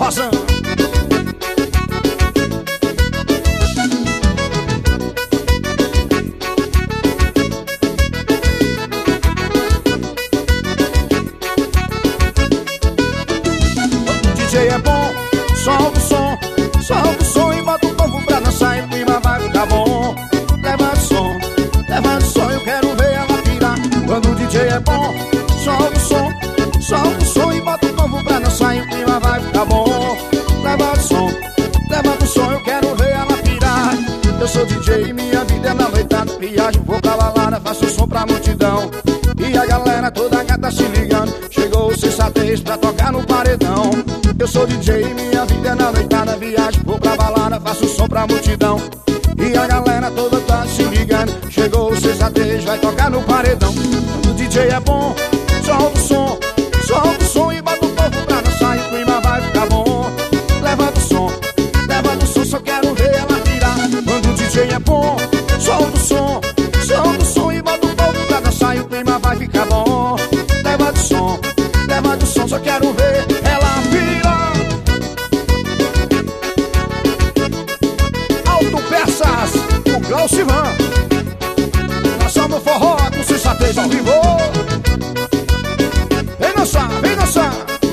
Vazão. DJ é bom, solta o som e bota o povo pra dançar e o clima vai ficar bom. Levanta o som, eu quero ver ela pirar. Quando o DJ é bom, solta o som e bota o povo pra dançar e o clima vai ficar bom. Levanta o som, eu quero ver ela pirar. Eu sou DJ e minha vida é na noitada. Viajo, vou pra balada, faço som pra multidão. E a galera toda gata se ligando. Chegou o sensatez pra tocar no paredão. Eu sou DJ e minha vida é na noitada. Viajo, vou pra balada, faço som pra multidão. E a galera toda tá se ligando. Chegou o sensatez, vai tocar no paredão. O DJ é bom, solta o som e bota o povo pra dançar e o clima vai ficar bom. Levanta o som, só quero ver ela virar. Quando o DJ é bom, solta o som e bota o povo pra dançar e o clima vai ficar bom. Levanta o som, só quero ver ela virar. Autopeças, o Glaucivan. Dançando no forró com sensatez ao vivo. Vem dançar, vem dançar.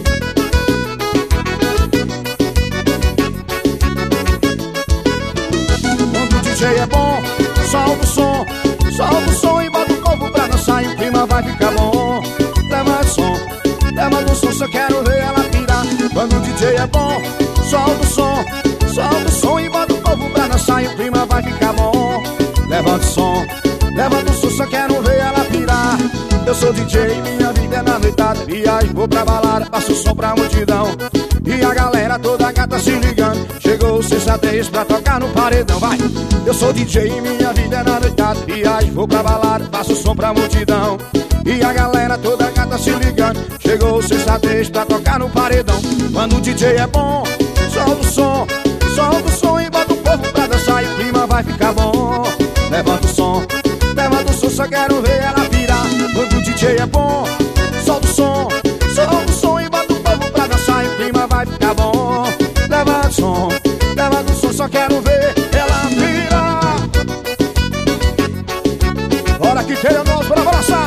Quando o DJ é bom, solta o som e bota o povo pra dançar e o clima vai ficar bom. Levanta o som, só quero ver ela pirar. Quando o DJ é bom, solta o som e bota o povo pra dançar e o clima vai ficar bom. Levanta o som, só quero ver ela pirar. Eu sou DJ e minha vida é na noitada. Viajo, vou pra balada, passo som pra multidão. E a galera toda gata se ligando. Chegou o sensatez pra tocar no paredão, vai! Eu sou DJ e minha vida é na noitada. Viajo, vou pra balada, passo som pra multidão. E a galera toda gata se ligando. Chegou o sensatez pra tocar no paredão. Quando o DJ é bom, solta o som e bota o povo pra dançar e o clima vai ficar bom. Levanta o som, só quero ver ela virar. Quando o DJ é bom, solta o som e bota o povo pra dançar e o clima vai ficar bom. Levanta o som, só quero ver ela virar. Bora que queira nós, bora abraçar.